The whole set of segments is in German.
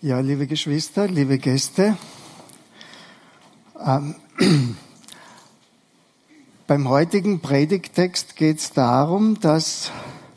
Ja, liebe Geschwister, liebe Gäste, beim heutigen Predigttext geht es darum, dass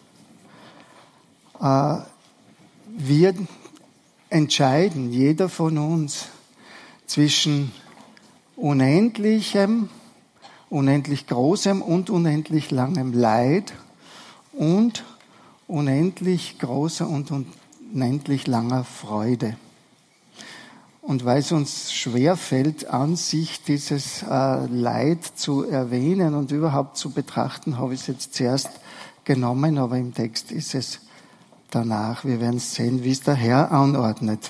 wir entscheiden, jeder von uns, zwischen unendlichem, unendlich großem und unendlich langem Leid und unendlich großer und unendlich langer Freude. Und weil es uns schwerfällt, an sich dieses Leid zu erwähnen und überhaupt zu betrachten, habe ich es jetzt zuerst genommen, aber im Text ist es danach. Wir werden sehen, wie es der Herr anordnet.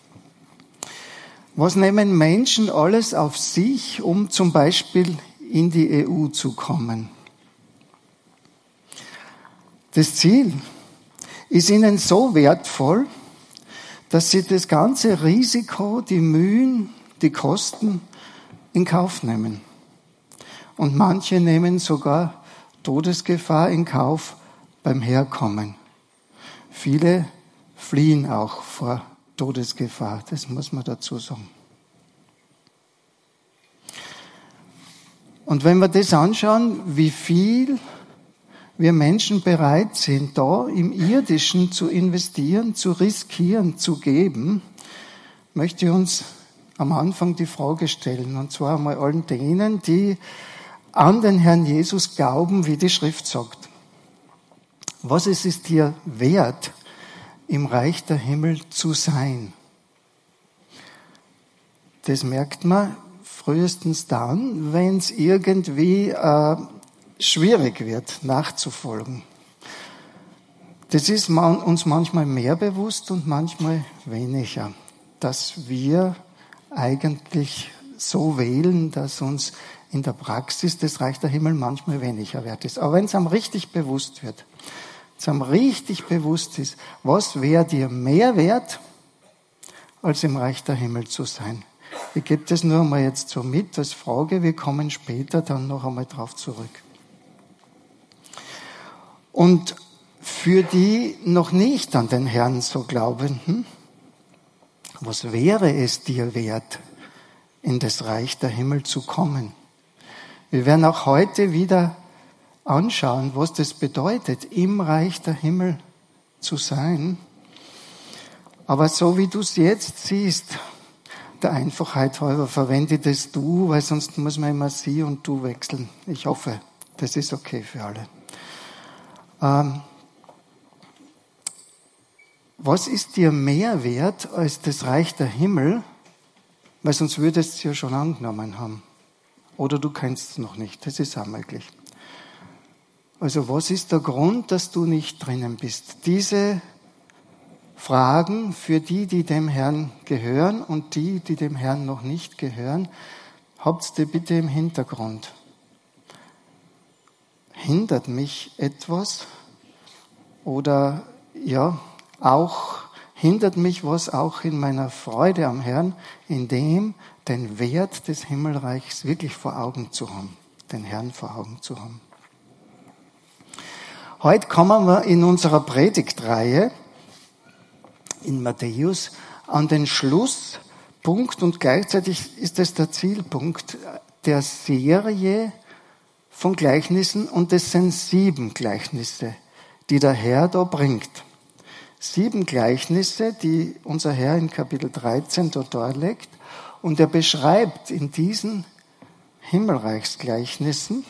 Was nehmen Menschen alles auf sich, um zum Beispiel in die EU zu kommen? Das Ziel ist ihnen so wertvoll, dass sie das ganze Risiko, die Mühen, die Kosten in Kauf nehmen. Und manche nehmen sogar Todesgefahr in Kauf beim Herkommen. Viele fliehen auch vor Todesgefahr, das muss man dazu sagen. Und wenn wir das anschauen, wie viel wir Menschen bereit sind, da im Irdischen zu investieren, zu riskieren, zu geben, möchte ich uns am Anfang die Frage stellen, und zwar einmal allen denen, die an den Herrn Jesus glauben, wie die Schrift sagt. Was ist es dir wert, im Reich der Himmel zu sein? Das merkt man frühestens dann, wenn es irgendwie schwierig wird, nachzufolgen. Das ist uns manchmal mehr bewusst und manchmal weniger, dass wir eigentlich so wählen, dass uns in der Praxis das Reich der Himmel manchmal weniger wert ist. Aber wenn es einem richtig bewusst wird, wenn es einem richtig bewusst ist, was wäre dir mehr wert, als im Reich der Himmel zu sein? Ich gebe das nur einmal jetzt so mit als Frage, wir kommen später dann noch einmal drauf zurück. Und für die noch nicht an den Herrn so Glaubenden, was wäre es dir wert, in das Reich der Himmel zu kommen? Wir werden auch heute wieder anschauen, was das bedeutet, im Reich der Himmel zu sein. Aber so wie du es jetzt siehst, der Einfachheit halber verwende das Du, weil sonst muss man immer Sie und Du wechseln. Ich hoffe, das ist okay für alle. Was ist dir mehr wert als das Reich der Himmel? Weil sonst würdest du es ja schon angenommen haben. Oder du kennst es noch nicht. Das ist auch möglich. Also was ist der Grund, dass du nicht drinnen bist? Diese Fragen für die, die dem Herrn gehören und die, die dem Herrn noch nicht gehören, habt ihr bitte im Hintergrund. Hindert mich etwas oder auch hindert mich was auch in meiner Freude am Herrn, in dem den Wert des Himmelreichs wirklich vor Augen zu haben, den Herrn vor Augen zu haben. Heute kommen wir in unserer Predigtreihe in Matthäus an den Schlusspunkt und gleichzeitig ist es der Zielpunkt der Serie von Gleichnissen, und es sind 7 Gleichnisse, die der Herr da bringt. 7 Gleichnisse, die unser Herr in Kapitel 13 dort darlegt, und er beschreibt in diesen Himmelreichsgleichnissen,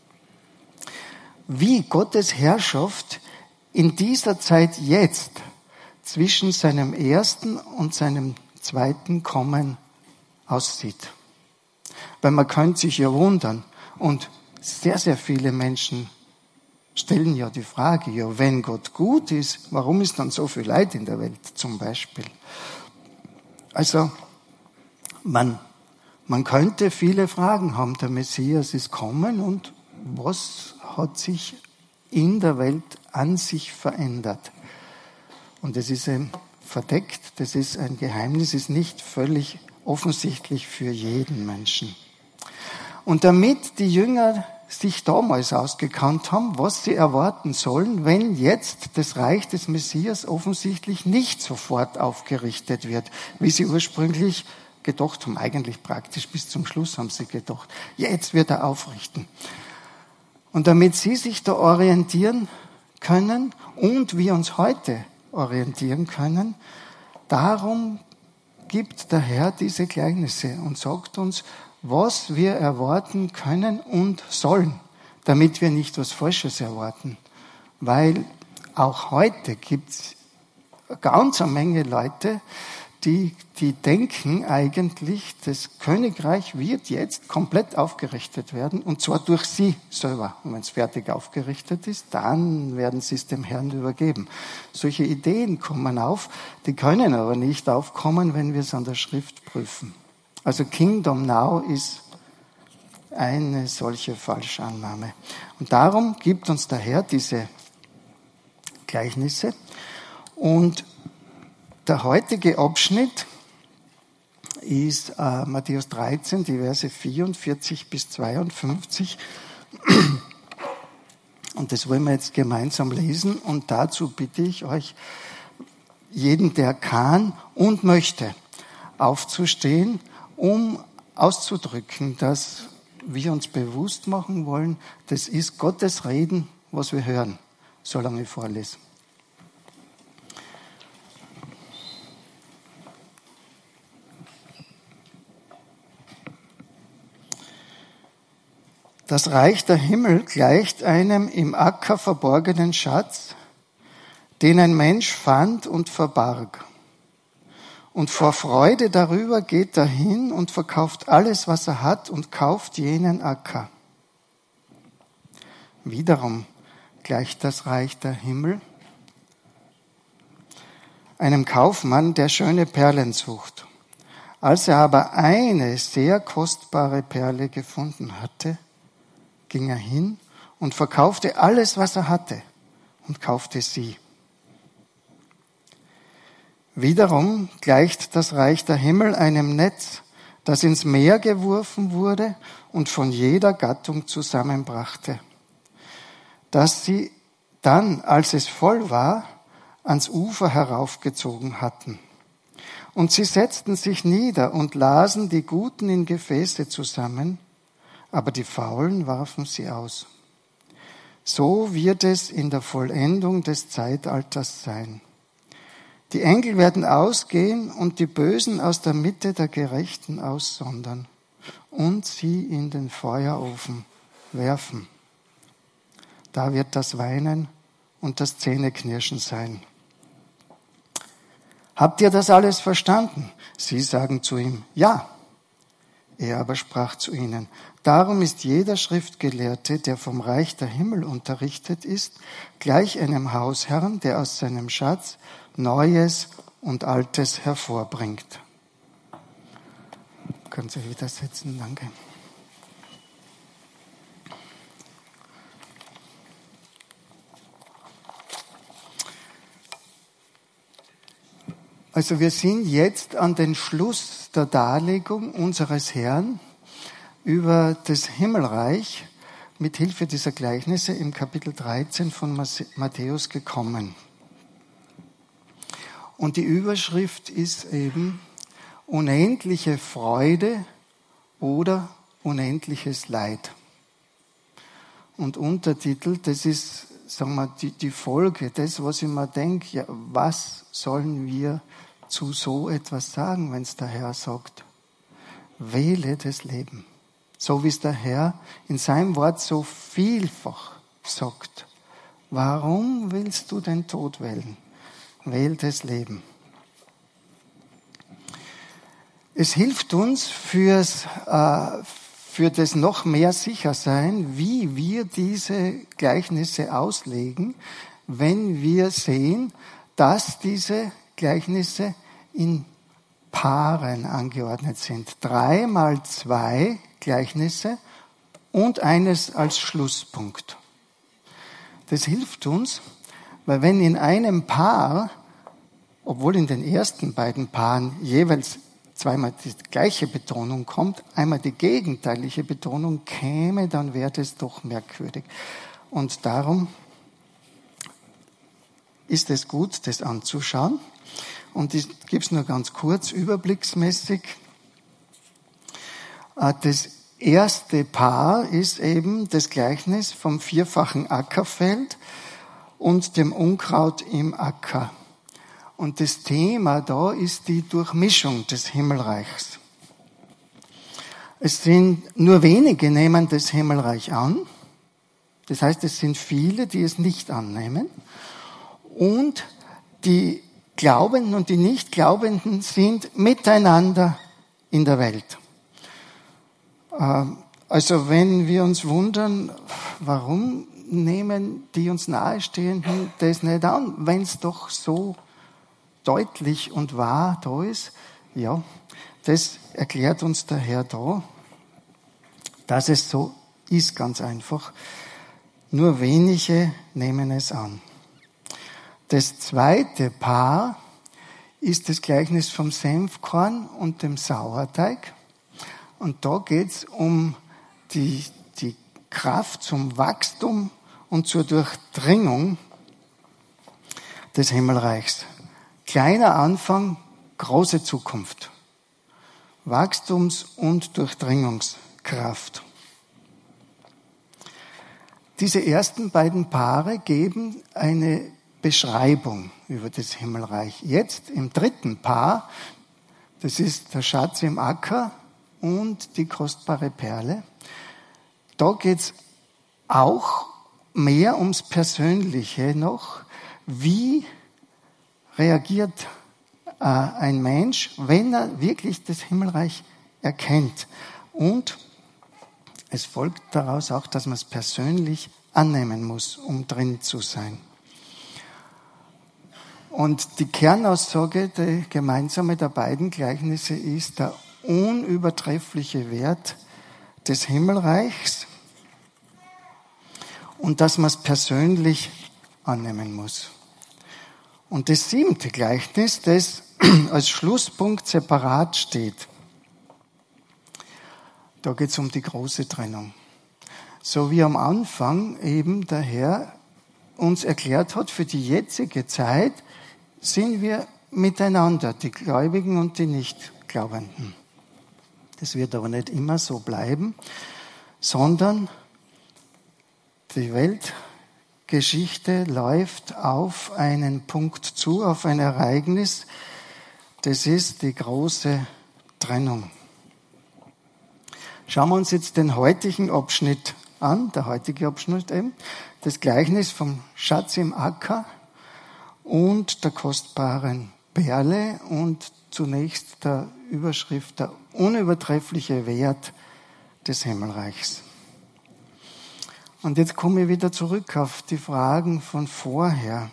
wie Gottes Herrschaft in dieser Zeit jetzt zwischen seinem ersten und seinem zweiten Kommen aussieht. Weil man könnte sich ja wundern, und sehr, sehr viele Menschen stellen ja die Frage, ja, wenn Gott gut ist, warum ist dann so viel Leid in der Welt zum Beispiel? Also, man könnte viele Fragen haben. Der Messias ist kommen und was hat sich in der Welt an sich verändert? Und das ist verdeckt, das ist ein Geheimnis, ist nicht völlig offensichtlich für jeden Menschen. Und damit die Jünger sich damals ausgekannt haben, was sie erwarten sollen, wenn jetzt das Reich des Messias offensichtlich nicht sofort aufgerichtet wird, wie sie ursprünglich gedacht haben. Eigentlich praktisch bis zum Schluss haben sie gedacht, jetzt wird er aufrichten. Und damit sie sich da orientieren können und wir uns heute orientieren können, darum gibt der Herr diese Gleichnisse und sagt uns, was wir erwarten können und sollen, damit wir nicht was Falsches erwarten. Weil auch heute gibt es ganz eine Menge Leute, die denken eigentlich, das Königreich wird jetzt komplett aufgerichtet werden, und zwar durch sie selber. Und wenn es fertig aufgerichtet ist, dann werden sie es dem Herrn übergeben. Solche Ideen kommen auf, die können aber nicht aufkommen, wenn wir es an der Schrift prüfen. Also Kingdom Now ist eine solche Falschannahme. Und darum gibt uns der Herr diese Gleichnisse. Und der heutige Abschnitt ist Matthäus 13, die Verse 44 bis 52. Und das wollen wir jetzt gemeinsam lesen. Und dazu bitte ich euch, jeden, der kann und möchte, aufzustehen, um auszudrücken, dass wir uns bewusst machen wollen, das ist Gottes Reden, was wir hören, solange ich vorlese. Das Reich der Himmel gleicht einem im Acker verborgenen Schatz, den ein Mensch fand und verbarg. Und vor Freude darüber geht er hin und verkauft alles, was er hat, und kauft jenen Acker. Wiederum gleicht das Reich der Himmel einem Kaufmann, der schöne Perlen sucht. Als er aber eine sehr kostbare Perle gefunden hatte, ging er hin und verkaufte alles, was er hatte, und kaufte sie. Wiederum gleicht das Reich der Himmel einem Netz, das ins Meer geworfen wurde und von jeder Gattung zusammenbrachte, das sie dann, als es voll war, ans Ufer heraufgezogen hatten. Und sie setzten sich nieder und lasen die Guten in Gefäße zusammen, aber die Faulen warfen sie aus. So wird es in der Vollendung des Zeitalters sein. Die Engel werden ausgehen und die Bösen aus der Mitte der Gerechten aussondern und sie in den Feuerofen werfen. Da wird das Weinen und das Zähneknirschen sein. Habt ihr das alles verstanden? Sie sagen zu ihm, ja. Er aber sprach zu ihnen, darum ist jeder Schriftgelehrte, der vom Reich der Himmel unterrichtet ist, gleich einem Hausherrn, der aus seinem Schatz Neues und Altes hervorbringt. Können Sie wieder setzen, danke. Also wir sind jetzt an den Schluss der Darlegung unseres Herrn über das Himmelreich mit Hilfe dieser Gleichnisse im Kapitel 13 von Matthäus gekommen. Und die Überschrift ist eben unendliche Freude oder unendliches Leid. Und Untertitel, das ist, sagen wir, die Folge, das, was ich mir denke, ja, was sollen wir zu so etwas sagen, wenn es der Herr sagt? Wähle das Leben. So wie es der Herr in seinem Wort so vielfach sagt. Warum willst du den Tod wählen? Wähl das Leben. Es hilft uns für das noch mehr Sichersein, wie wir diese Gleichnisse auslegen, wenn wir sehen, dass diese Gleichnisse in Paaren angeordnet sind. 3 mal 2 Gleichnisse und eines als Schlusspunkt. Das hilft uns, weil wenn in einem Paar, obwohl in den ersten beiden Paaren jeweils zweimal die gleiche Betonung kommt, einmal die gegenteilige Betonung käme, dann wäre das doch merkwürdig. Und darum ist es gut, das anzuschauen. Und ich gebe es nur ganz kurz, überblicksmäßig. Das erste Paar ist eben das Gleichnis vom vierfachen Ackerfeld und dem Unkraut im Acker. Und das Thema da ist die Durchmischung des Himmelreichs. Es sind nur wenige nehmen das Himmelreich an. Das heißt, es sind viele, die es nicht annehmen. Und die Glaubenden und die Nichtglaubenden sind miteinander in der Welt. Also wenn wir uns wundern, warum nehmen die uns Nahestehenden das nicht an, wenn es doch so deutlich und wahr da ist, ja, das erklärt uns der Herr da, dass es so ist, ganz einfach. Nur wenige nehmen es an. Das zweite Paar ist das Gleichnis vom Senfkorn und dem Sauerteig. Und da geht es um die Kraft zum Wachstum und zur Durchdringung des Himmelreichs. Kleiner Anfang, große Zukunft. Wachstums- und Durchdringungskraft. Diese ersten beiden Paare geben eine Beschreibung über das Himmelreich. Jetzt im dritten Paar, das ist der Schatz im Acker und die kostbare Perle. Da geht's auch mehr ums Persönliche noch. Wie reagiert ein Mensch, wenn er wirklich das Himmelreich erkennt? Und es folgt daraus auch, dass man es persönlich annehmen muss, um drin zu sein. Und die Kernaussage, die gemeinsame der beiden Gleichnisse ist der unübertreffliche Wert des Himmelreichs und dass man es persönlich annehmen muss. Und das siebte Gleichnis, das als Schlusspunkt separat steht, da geht es um die große Trennung. So wie am Anfang eben der Herr uns erklärt hat, für die jetzige Zeit sind wir miteinander, die Gläubigen und die Nichtglaubenden. Das wird aber nicht immer so bleiben, sondern die Weltgeschichte läuft auf einen Punkt zu, auf ein Ereignis. Das ist die große Trennung. Schauen wir uns jetzt den heutigen Abschnitt an, der heutige Abschnitt eben, das Gleichnis vom Schatz im Acker und der kostbaren Perle und zunächst der Überschrift der unübertreffliche Wert des Himmelreichs. Und jetzt komme ich wieder zurück auf die Fragen von vorher.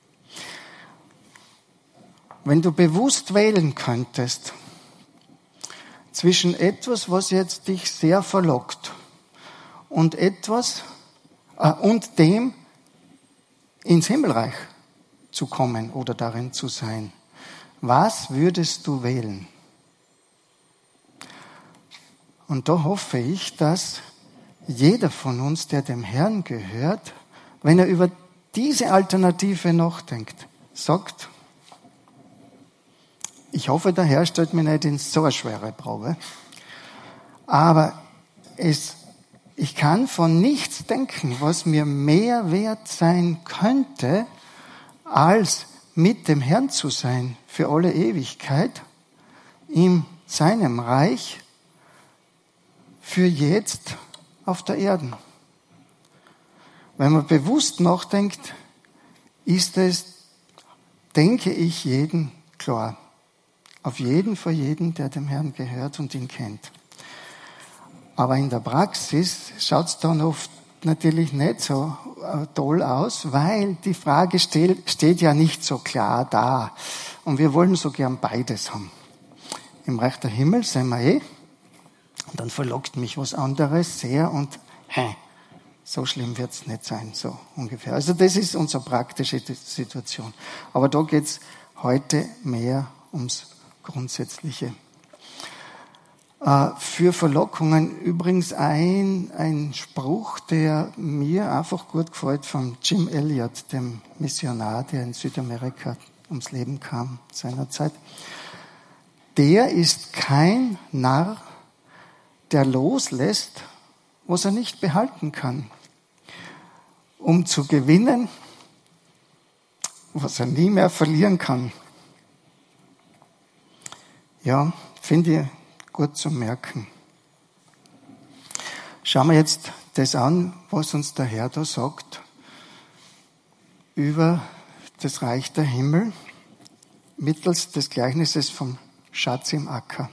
Wenn du bewusst wählen könntest zwischen etwas, was jetzt dich sehr verlockt und und dem ins Himmelreich zu kommen oder darin zu sein, was würdest du wählen? Und da hoffe ich, dass jeder von uns, der dem Herrn gehört, wenn er über diese Alternative nachdenkt, sagt, ich hoffe, der Herr stellt mich nicht in so eine schwere Probe, aber ich kann von nichts denken, was mir mehr wert sein könnte, als mit dem Herrn zu sein für alle Ewigkeit, in seinem Reich, für jetzt auf der Erde. Wenn man bewusst nachdenkt, ist es, denke ich, jedem klar. Auf jeden für jeden, der dem Herrn gehört und ihn kennt. Aber in der Praxis schaut es dann oft natürlich nicht so toll aus, weil die Frage steht ja nicht so klar da. Und wir wollen so gern beides haben. Im Reich der Himmel sind wir und dann verlockt mich was anderes sehr und so schlimm wird es nicht sein, so ungefähr. Also das ist unsere praktische Situation. Aber da geht es heute mehr ums Grundsätzliche. Für Verlockungen übrigens ein Spruch, der mir einfach gut gefällt, von Jim Elliot, dem Missionar, der in Südamerika ums Leben kam seinerzeit. Der ist kein Narr, der loslässt, was er nicht behalten kann, um zu gewinnen, was er nie mehr verlieren kann. Ja, finde ich gut zu merken. Schauen wir jetzt das an, was uns der Herr da sagt über das Reich der Himmel mittels des Gleichnisses vom Schatz im Acker.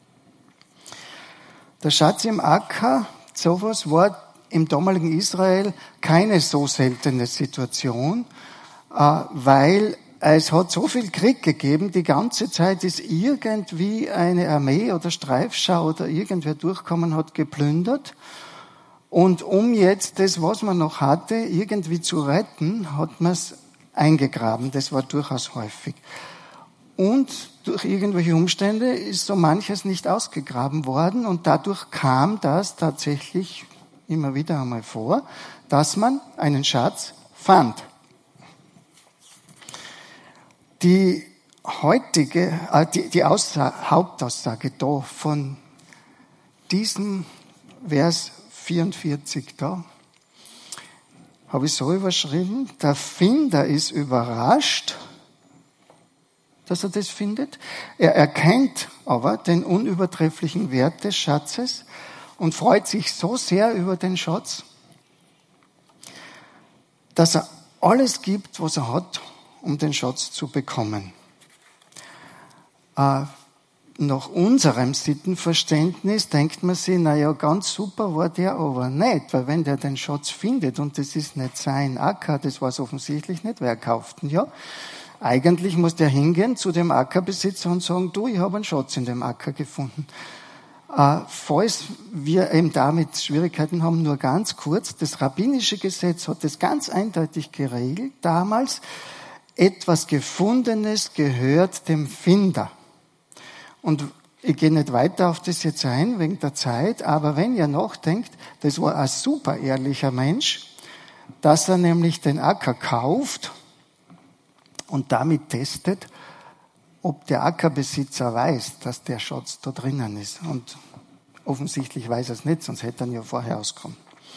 Der Schatz im Acker, sowas war im damaligen Israel keine so seltene Situation, weil es hat so viel Krieg gegeben, die ganze Zeit ist irgendwie eine Armee oder Streifschau oder irgendwer durchkommen, hat geplündert. Und um jetzt das, was man noch hatte, irgendwie zu retten, hat man es eingegraben. Das war durchaus häufig. Und durch irgendwelche Umstände ist so manches nicht ausgegraben worden und dadurch kam das tatsächlich immer wieder einmal vor, dass man einen Schatz fand. Die Hauptaussage da von diesem Vers 44 da, habe ich so überschrieben, der Finder ist überrascht, dass er das findet. Er erkennt aber den unübertrefflichen Wert des Schatzes und freut sich so sehr über den Schatz, dass er alles gibt, was er hat, um den Schatz zu bekommen. Nach unserem Sittenverständnis denkt man sich, naja, ganz super war der aber nicht, weil wenn der den Schatz findet und das ist nicht sein Acker, das weiß offensichtlich nicht, wer kauft ihn, ja. Eigentlich muss der hingehen zu dem Ackerbesitzer und sagen, du, ich habe einen Schatz in dem Acker gefunden. Falls wir eben damit Schwierigkeiten haben, nur ganz kurz, das rabbinische Gesetz hat das ganz eindeutig geregelt damals, etwas Gefundenes gehört dem Finder. Und ich gehe nicht weiter auf das jetzt ein, wegen der Zeit, aber wenn ihr nachdenkt, das war ein super ehrlicher Mensch, dass er nämlich den Acker kauft und damit testet, ob der Ackerbesitzer weiß, dass der Schatz da drinnen ist. Und offensichtlich weiß er es nicht, sonst hätte er ihn ja vorher ausgekommen.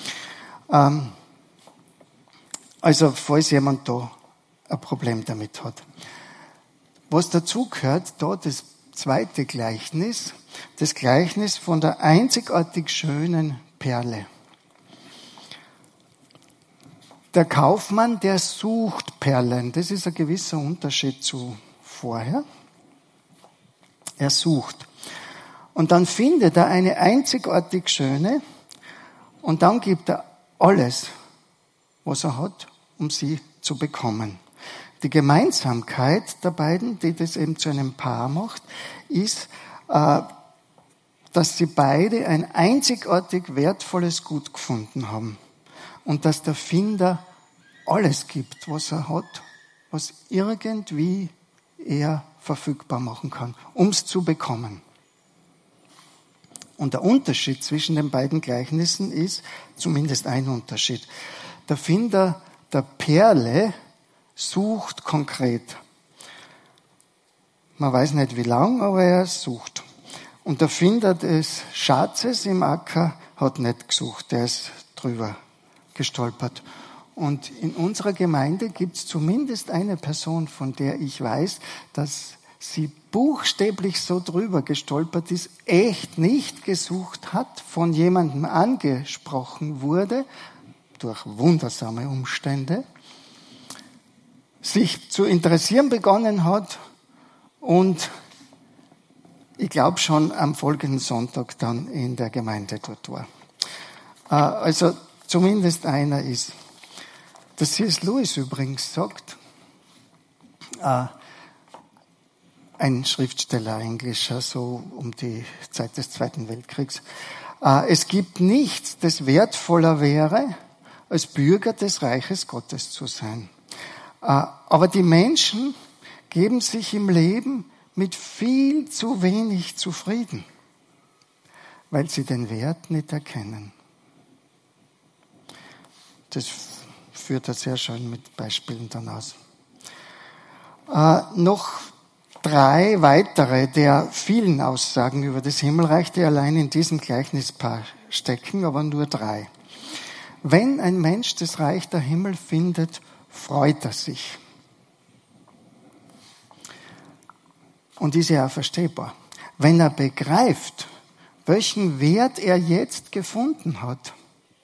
Also, falls jemand da ein Problem damit hat. Was dazu gehört, da das zweite Gleichnis, das Gleichnis von der einzigartig schönen Perle. Der Kaufmann, der sucht Perlen. Das ist ein gewisser Unterschied zu vorher. Er sucht. Und dann findet er eine einzigartig schöne und dann gibt er alles, was er hat, um sie zu bekommen. Die Gemeinsamkeit der beiden, die das eben zu einem Paar macht, ist, dass sie beide ein einzigartig wertvolles Gut gefunden haben. Und dass der Finder alles gibt, was er hat, was irgendwie er verfügbar machen kann, um es zu bekommen. Und der Unterschied zwischen den beiden Gleichnissen ist, zumindest ein Unterschied. Der Finder der Perle sucht konkret. Man weiß nicht wie lang, aber er sucht. Und der Finder des Schatzes im Acker hat nicht gesucht, der ist drüber gestolpert. Und in unserer Gemeinde gibt es zumindest eine Person, von der ich weiß, dass sie buchstäblich so drüber gestolpert ist, echt nicht gesucht hat, von jemandem angesprochen wurde, durch wundersame Umstände, sich zu interessieren begonnen hat und ich glaube schon am folgenden Sonntag dann in der Gemeinde dort war. Also zumindest einer ist. Der C.S. Lewis übrigens sagt, ein Schriftsteller, Englischer, so um die Zeit des Zweiten Weltkriegs, es gibt nichts, das wertvoller wäre, als Bürger des Reiches Gottes zu sein. Aber die Menschen geben sich im Leben mit viel zu wenig zufrieden. weil sie den Wert nicht erkennen. Das führt er sehr schön mit Beispielen dann aus. Noch 3 weitere der vielen Aussagen über das Himmelreich, die allein in diesem Gleichnispaar stecken, aber nur 3. Wenn ein Mensch das Reich der Himmel findet, freut er sich. Und ist ja auch verstehbar. Wenn er begreift, welchen Wert er jetzt gefunden hat,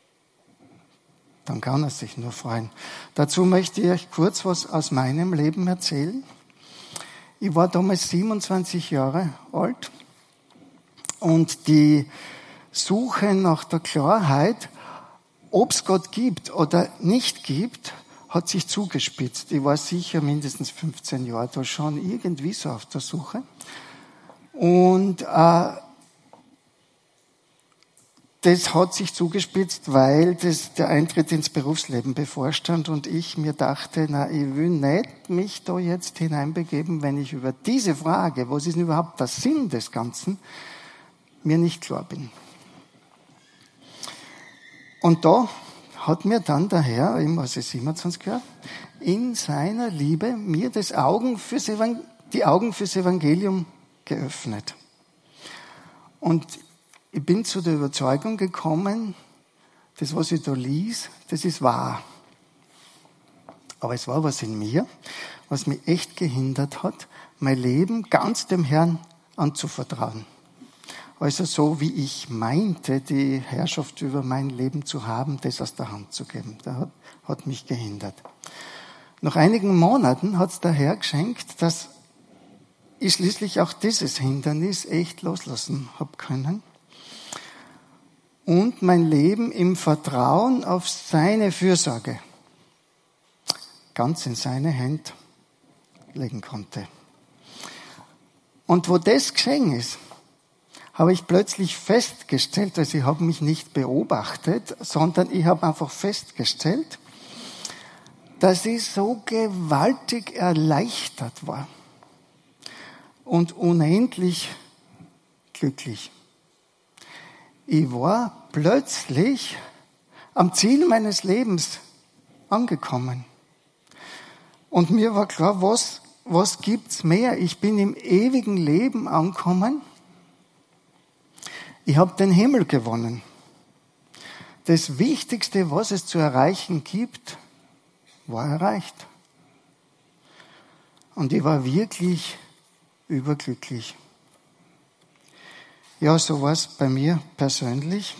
dann kann er sich nur freuen. Dazu möchte ich euch kurz was aus meinem Leben erzählen. Ich war damals 27 Jahre alt und die Suche nach der Klarheit, ob es Gott gibt oder nicht gibt, hat sich zugespitzt. Ich war sicher mindestens 15 Jahre da schon irgendwie so auf der Suche. Und das hat sich zugespitzt, weil der Eintritt ins Berufsleben bevorstand und ich mir dachte, ich will nicht mich da jetzt hineinbegeben, wenn ich über diese Frage, was ist denn überhaupt der Sinn des Ganzen, mir nicht klar bin. Und da hat mir dann der Herr, eben als ich 27 war, in seiner Liebe mir die Augen fürs Evangelium geöffnet. Und ich bin zu der Überzeugung gekommen, das, was ich da lies, das ist wahr. Aber es war was in mir, was mich echt gehindert hat, mein Leben ganz dem Herrn anzuvertrauen. Also so, wie ich meinte, die Herrschaft über mein Leben zu haben, das aus der Hand zu geben. Das hat mich gehindert. Nach einigen Monaten hat es der Herr geschenkt, dass ich schließlich auch dieses Hindernis echt loslassen habe können und mein Leben im Vertrauen auf seine Fürsorge ganz in seine Hände legen konnte. Und wo das geschehen ist, habe ich plötzlich festgestellt, also ich habe mich nicht beobachtet, sondern ich habe einfach festgestellt, dass ich so gewaltig erleichtert war und unendlich glücklich. Ich war plötzlich am Ziel meines Lebens angekommen. Und mir war klar, was gibt's mehr? Ich bin im ewigen Leben angekommen. Ich habe den Himmel gewonnen. Das Wichtigste, was es zu erreichen gibt, war erreicht. Und ich war wirklich überglücklich. Ja, so war es bei mir persönlich.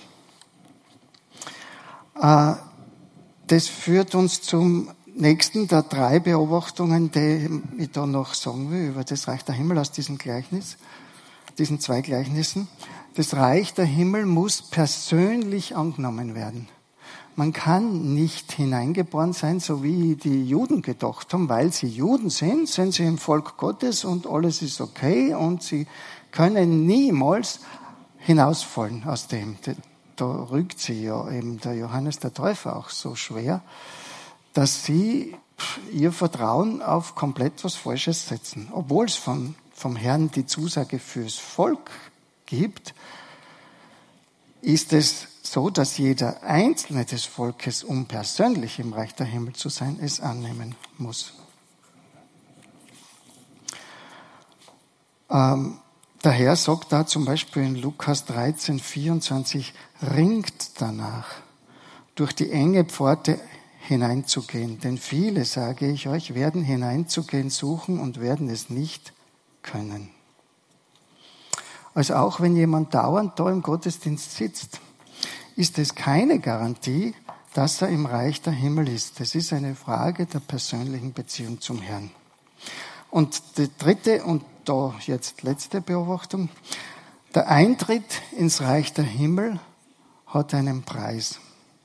Das führt uns zum nächsten der 3 Beobachtungen, die ich da noch sagen will über das Reich der Himmel aus diesem Gleichnis, diesen 2 Gleichnissen. Das Reich der Himmel muss persönlich angenommen werden. Man kann nicht hineingeboren sein, so wie die Juden gedacht haben, weil sie Juden sind sie im Volk Gottes und alles ist okay und sie können niemals hinausfallen aus dem. Da rügt sie ja eben der Johannes der Täufer auch so schwer, dass sie ihr Vertrauen auf komplett was Falsches setzen. Obwohl es vom Herrn die Zusage fürs Volk gibt, ist es so, dass jeder Einzelne des Volkes, um persönlich im Reich der Himmel zu sein, es annehmen muss. Der Herr sagt da zum Beispiel in Lukas 13, 24, ringt danach, durch die enge Pforte hineinzugehen. Denn viele, sage ich euch, werden hineinzugehen suchen und werden es nicht können. Also auch wenn jemand dauernd da im Gottesdienst sitzt, ist es keine Garantie, dass er im Reich der Himmel ist. Das ist eine Frage der persönlichen Beziehung zum Herrn. Und die 3. und da jetzt letzte Beobachtung. Der Eintritt ins Reich der Himmel hat einen Preis.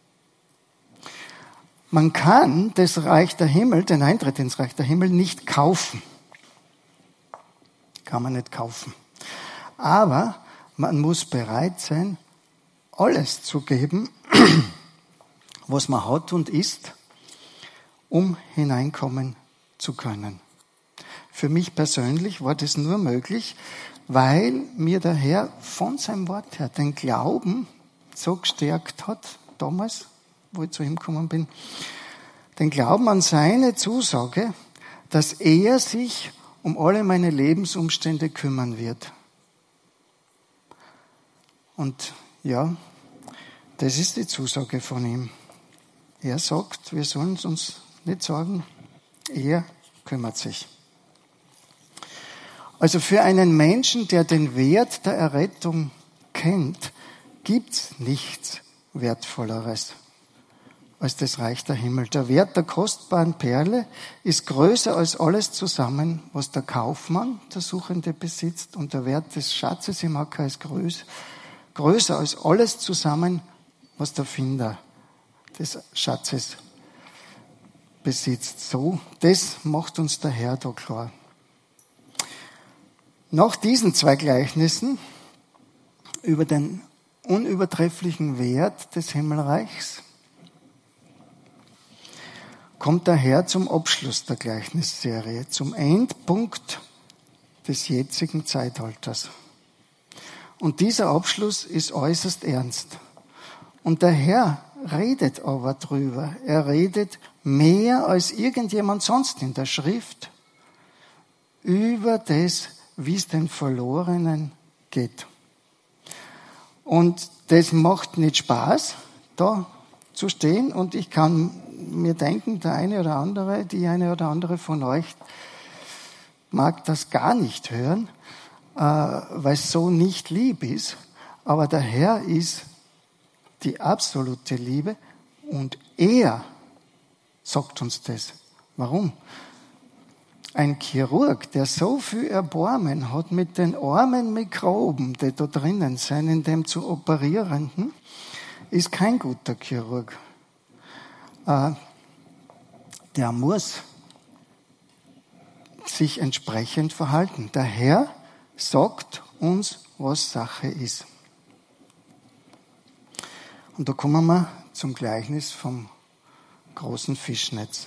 Man kann das Reich der Himmel, den Eintritt ins Reich der Himmel nicht kaufen. Kann man nicht kaufen. Aber man muss bereit sein, alles zu geben, was man hat und ist, um hineinkommen zu können. Für mich persönlich war das nur möglich, weil mir der Herr von seinem Wort her den Glauben so gestärkt hat, damals, wo ich zu ihm gekommen bin, den Glauben an seine Zusage, dass er sich um alle meine Lebensumstände kümmern wird. Und ja, das ist die Zusage von ihm. Er sagt, wir sollen uns nicht sorgen, er kümmert sich. Also für einen Menschen, der den Wert der Errettung kennt, gibt's nichts Wertvolleres als das Reich der Himmel. Der Wert der kostbaren Perle ist größer als alles zusammen, was der Kaufmann, der Suchende, besitzt. Und der Wert des Schatzes im Acker ist größer als alles zusammen, was der Finder des Schatzes besitzt. So, das macht uns der Herr da klar. Nach diesen zwei Gleichnissen über den unübertrefflichen Wert des Himmelreichs kommt der Herr zum Abschluss der Gleichnisserie, zum Endpunkt des jetzigen Zeitalters. Und dieser Abschluss ist äußerst ernst. Und der Herr redet aber drüber. Er redet mehr als irgendjemand sonst in der Schrift über das, wie es den Verlorenen geht. Und das macht nicht Spaß, da zu stehen. Und ich kann mir denken, die eine oder andere von euch mag das gar nicht hören, weil es so nicht lieb ist. Aber der Herr ist die absolute Liebe und er sagt uns das. Warum? Ein Chirurg, der so viel Erbarmen hat mit den armen Mikroben, die da drinnen sind, in dem zu Operierenden, ist kein guter Chirurg. Der muss sich entsprechend verhalten. Der Herr sagt uns, was Sache ist. Und da kommen wir zum Gleichnis vom großen Fischnetz.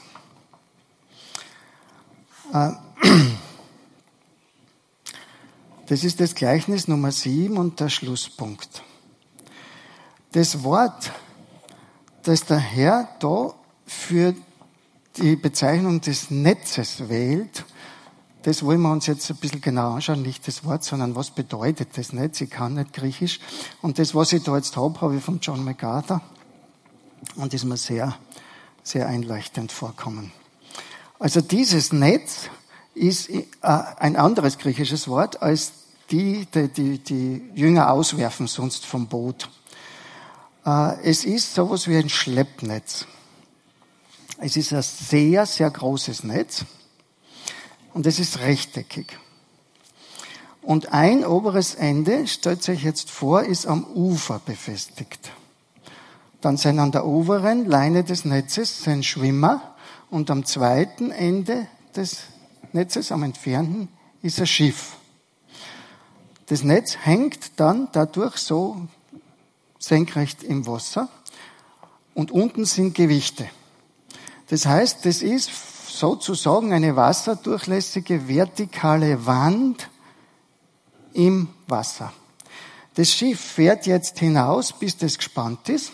Das ist das Gleichnis Nummer 7 und der Schlusspunkt. Das Wort, das der Herr da für die Bezeichnung des Netzes wählt, das wollen wir uns jetzt ein bisschen genauer anschauen, nicht das Wort, sondern was bedeutet das Netz? Ich kann nicht Griechisch. Und das, was ich da jetzt habe ich von John MacArthur und ist mir sehr, sehr einleuchtend vorkommen. Also dieses Netz ist ein anderes griechisches Wort als die Jünger auswerfen sonst vom Boot. Es ist sowas wie ein Schleppnetz. Es ist ein sehr, sehr großes Netz und es ist rechteckig. Und ein oberes Ende, stellt euch jetzt vor, ist am Ufer befestigt. Dann sind an der oberen Leine des Netzes sind Schwimmer und am zweiten Ende des Netzes, am entfernten, ist ein Schiff. Das Netz hängt dann dadurch so senkrecht im Wasser und unten sind Gewichte. Das heißt, das ist sozusagen eine wasserdurchlässige vertikale Wand im Wasser. Das Schiff fährt jetzt hinaus, bis das gespannt ist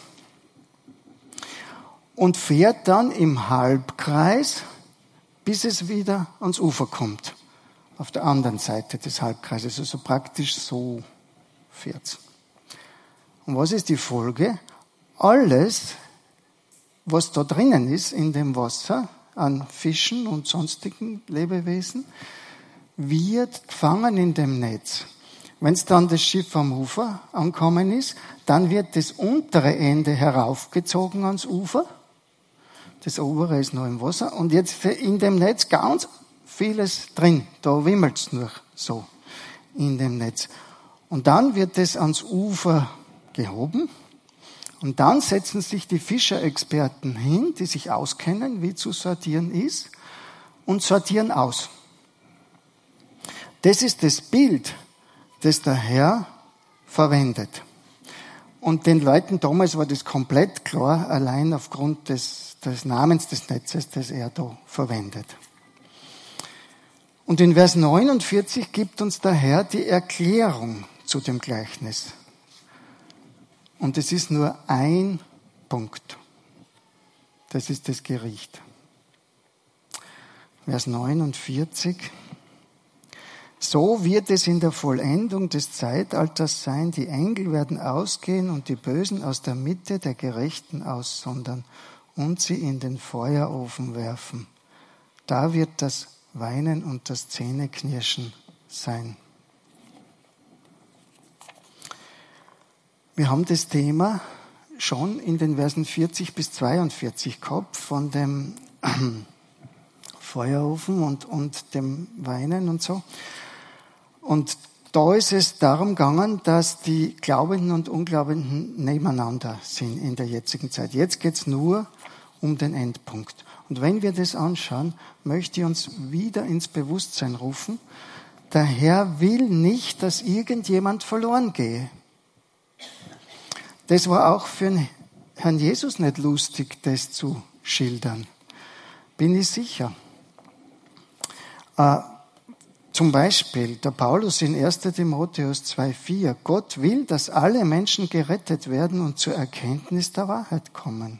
und fährt dann im Halbkreis, bis es wieder ans Ufer kommt. Auf der anderen Seite des Halbkreises, also praktisch so fährt's. Und was ist die Folge? Alles, was da drinnen ist in dem Wasser, an Fischen und sonstigen Lebewesen, wird gefangen in dem Netz. Wenn es dann das Schiff am Ufer angekommen ist, dann wird das untere Ende heraufgezogen ans Ufer. Das obere ist noch im Wasser. Und jetzt in dem Netz ganz vieles drin. Da wimmelt's nur so in dem Netz. Und dann wird es ans Ufer gehoben. Und dann setzen sich die Fischerexperten hin, die sich auskennen, wie zu sortieren ist, und sortieren aus. Das ist das Bild, das der Herr verwendet. Und den Leuten damals war das komplett klar, allein aufgrund des Namens des Netzes, das er da verwendet. Und in Vers 49 gibt uns der Herr die Erklärung zu dem Gleichnis. Und es ist nur ein Punkt. Das ist das Gericht. Vers 49. So wird es in der Vollendung des Zeitalters sein, die Engel werden ausgehen und die Bösen aus der Mitte der Gerechten aussondern und sie in den Feuerofen werfen. Da wird das Weinen und das Zähneknirschen sein. Wir haben das Thema schon in den Versen 40 bis 42 gehabt, von dem Feuerofen und dem Weinen und so. Und da ist es darum gegangen, dass die Glaubenden und Unglaubenden nebeneinander sind in der jetzigen Zeit. Jetzt geht es nur um den Endpunkt. Und wenn wir das anschauen, möchte ich uns wieder ins Bewusstsein rufen, der Herr will nicht, dass irgendjemand verloren gehe. Das war auch für den Herrn Jesus nicht lustig, das zu schildern. Bin ich sicher. Zum Beispiel der Paulus in 1. Timotheus 2,4. Gott will, dass alle Menschen gerettet werden und zur Erkenntnis der Wahrheit kommen.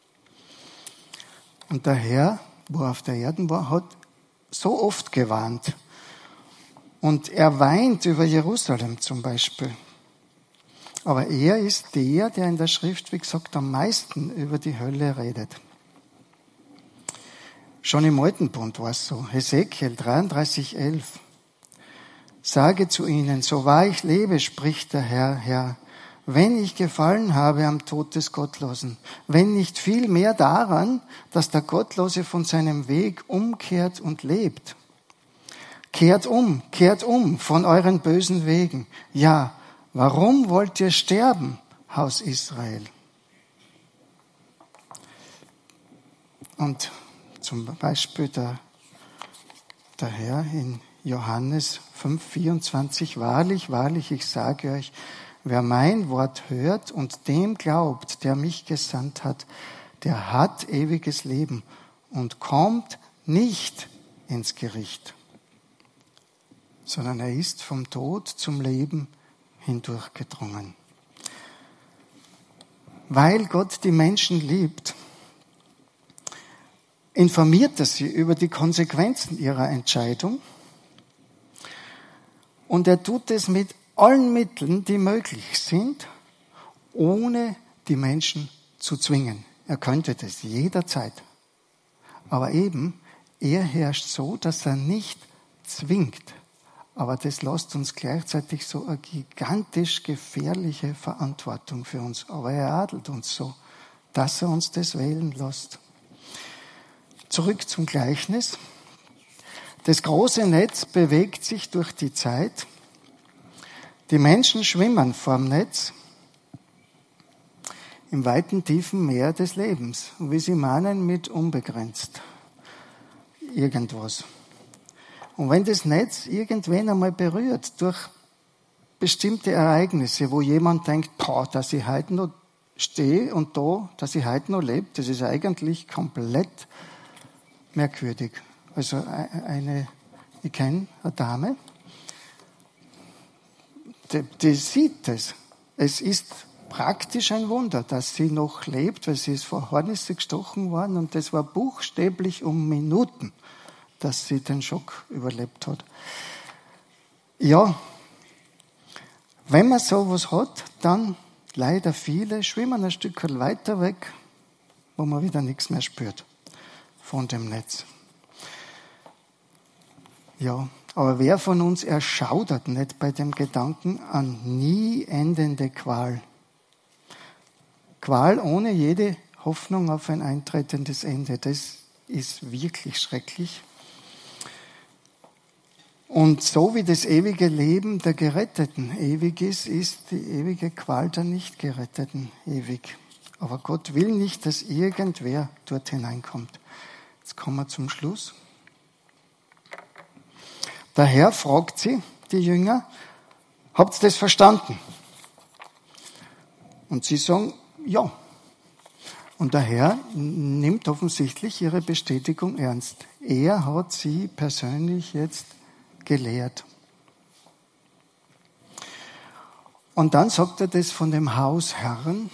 Und der Herr, wo er auf der Erde war, hat so oft gewarnt. Und er weint über Jerusalem zum Beispiel. Aber er ist der in der Schrift, wie gesagt, am meisten über die Hölle redet. Schon im Alten Bund war es so. Hesekiel 33,11. Sage zu ihnen, so wahr ich lebe, spricht der Herr, wenn ich gefallen habe am Tod des Gottlosen, wenn nicht viel mehr daran, dass der Gottlose von seinem Weg umkehrt und lebt. Kehrt um von euren bösen Wegen. Ja, warum wollt ihr sterben, Haus Israel? Und zum Beispiel der Herr in Johannes 5,24, wahrlich, wahrlich, ich sage euch, wer mein Wort hört und dem glaubt, der mich gesandt hat, der hat ewiges Leben und kommt nicht ins Gericht, sondern er ist vom Tod zum Leben hindurchgedrungen. Weil Gott die Menschen liebt, informiert er sie über die Konsequenzen ihrer Entscheidung. Und er tut es mit allen Mitteln, die möglich sind, ohne die Menschen zu zwingen. Er könnte das jederzeit. Aber eben, er herrscht so, dass er nicht zwingt. Aber das lässt uns gleichzeitig so eine gigantisch gefährliche Verantwortung für uns. Aber er adelt uns so, dass er uns das wählen lässt. Zurück zum Gleichnis. Das große Netz bewegt sich durch die Zeit. Die Menschen schwimmen vorm Netz im weiten, tiefen Meer des Lebens. Und wie sie meinen, mit unbegrenzt irgendwas. Und wenn das Netz irgendwann einmal berührt durch bestimmte Ereignisse, wo jemand denkt, dass ich heute noch stehe und dass ich heute noch lebe, das ist eigentlich komplett merkwürdig. Also ich kenne eine Dame, die sieht das. Es ist praktisch ein Wunder, dass sie noch lebt, weil sie ist vor Hornisse gestochen worden und das war buchstäblich um Minuten, dass sie den Schock überlebt hat. Ja, wenn man sowas hat, dann leider viele schwimmen ein Stück weiter weg, wo man wieder nichts mehr spürt von dem Netz. Ja, aber wer von uns erschaudert nicht bei dem Gedanken an nie endende Qual? Qual ohne jede Hoffnung auf ein eintretendes Ende, das ist wirklich schrecklich. Und so wie das ewige Leben der Geretteten ewig ist, ist die ewige Qual der Nicht-Geretteten ewig. Aber Gott will nicht, dass irgendwer dort hineinkommt. Jetzt kommen wir zum Schluss. Der Herr fragt sie, die Jünger, habt ihr das verstanden? Und sie sagen, ja. Und der Herr nimmt offensichtlich ihre Bestätigung ernst. Er hat sie persönlich jetzt gelehrt. Und dann sagt er das von dem Hausherrn.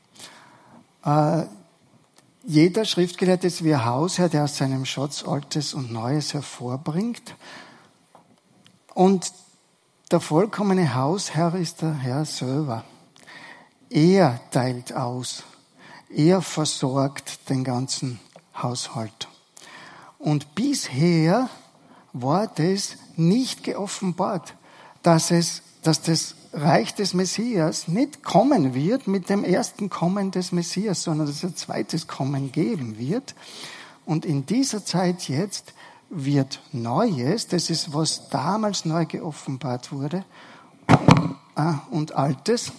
Jeder Schriftgelehrte ist wie ein Hausherr, der aus seinem Schatz Altes und Neues hervorbringt. Und der vollkommene Hausherr ist der Herr selber. Er teilt aus. Er versorgt den ganzen Haushalt. Und bisher war das nicht geoffenbart, dass das Reich des Messias nicht kommen wird mit dem ersten Kommen des Messias, sondern dass es ein zweites Kommen geben wird. Und in dieser Zeit jetzt wird Neues, das ist, was damals neu geoffenbart wurde, und Altes,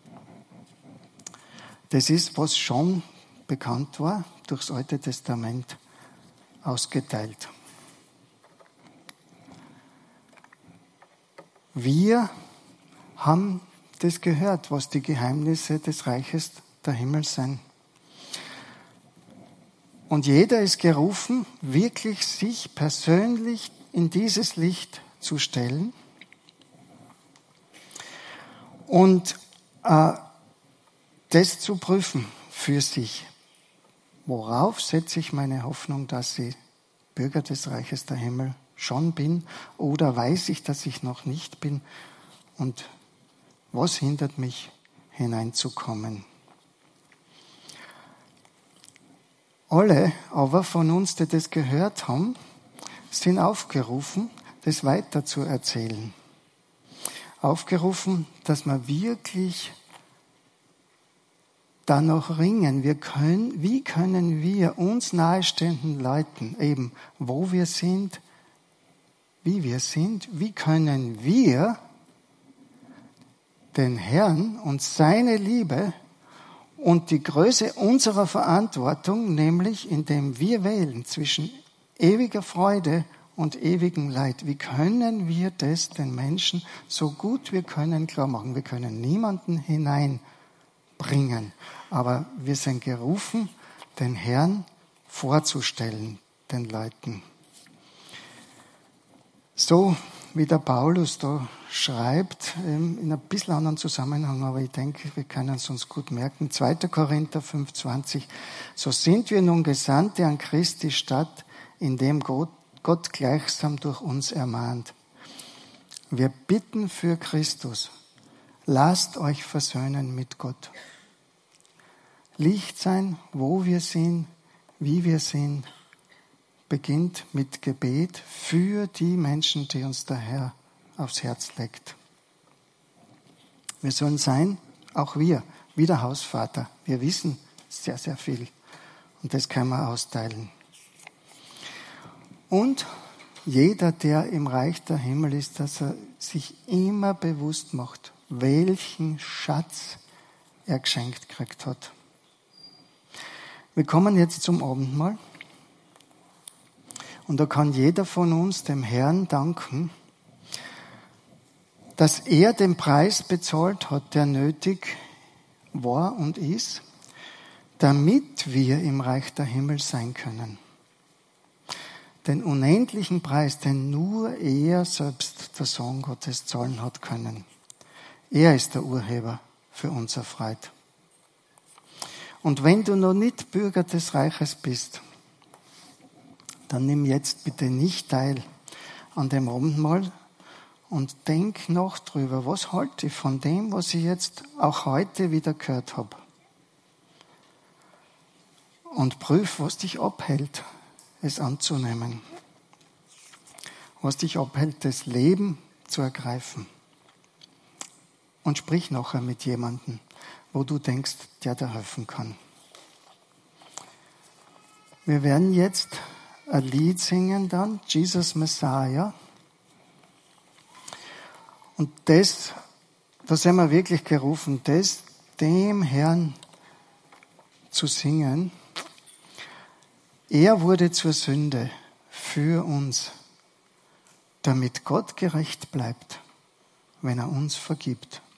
das ist, was schon bekannt war, durchs Alte Testament ausgeteilt. Wir haben das gehört, was die Geheimnisse des Reiches der Himmel sind. Und jeder ist gerufen, wirklich sich persönlich in dieses Licht zu stellen und das zu prüfen für sich. Worauf setze ich meine Hoffnung, dass ich Bürger des Reiches der Himmel schon bin, oder weiß ich, dass ich noch nicht bin, und was hindert mich, hineinzukommen? Alle aber von uns, die das gehört haben, sind aufgerufen, das weiter zu erzählen. Aufgerufen, dass wir wirklich danach ringen. Wie können wir uns nahestehenden Leuten, eben wo wir sind, wie können wir den Herrn und seine Liebe und die Größe unserer Verantwortung, nämlich indem wir wählen zwischen ewiger Freude und ewigem Leid. Wie können wir das den Menschen so gut wir können klar machen? Wir können niemanden hineinbringen, aber wir sind gerufen, den Herrn vorzustellen, den Leuten. So wie der Paulus da schreibt, in ein bisschen anderen Zusammenhang, aber ich denke, wir können es uns gut merken. 2. Korinther 5,20. So sind wir nun Gesandte an Christi Stadt, in dem Gott gleichsam durch uns ermahnt. Wir bitten für Christus, lasst euch versöhnen mit Gott. Licht sein, wo wir sind, wie wir sind, beginnt mit Gebet für die Menschen, die uns der Herr aufs Herz legt. Wir sollen sein, auch wir, wie der Hausvater. Wir wissen sehr, sehr viel und das können wir austeilen. Und jeder, der im Reich der Himmel ist, dass er sich immer bewusst macht, welchen Schatz er geschenkt gekriegt hat. Wir kommen jetzt zum Abendmahl. Und da kann jeder von uns dem Herrn danken, dass er den Preis bezahlt hat, der nötig war und ist, damit wir im Reich der Himmel sein können. Den unendlichen Preis, den nur er selbst, der Sohn Gottes, zahlen hat können. Er ist der Urheber für unser Freude. Und wenn du noch nicht Bürger des Reiches bist, dann nimm jetzt bitte nicht teil an dem Abendmahl und denk noch drüber, was halte ich von dem, was ich jetzt auch heute wieder gehört habe. Und prüf, was dich abhält, es anzunehmen. Was dich abhält, das Leben zu ergreifen. Und sprich nachher mit jemandem, wo du denkst, der dir helfen kann. Wir werden jetzt ein Lied singen dann, Jesus Messiah. Und da sind wir wirklich gerufen, dem Herrn zu singen. Er wurde zur Sünde für uns, damit Gott gerecht bleibt, wenn er uns vergibt.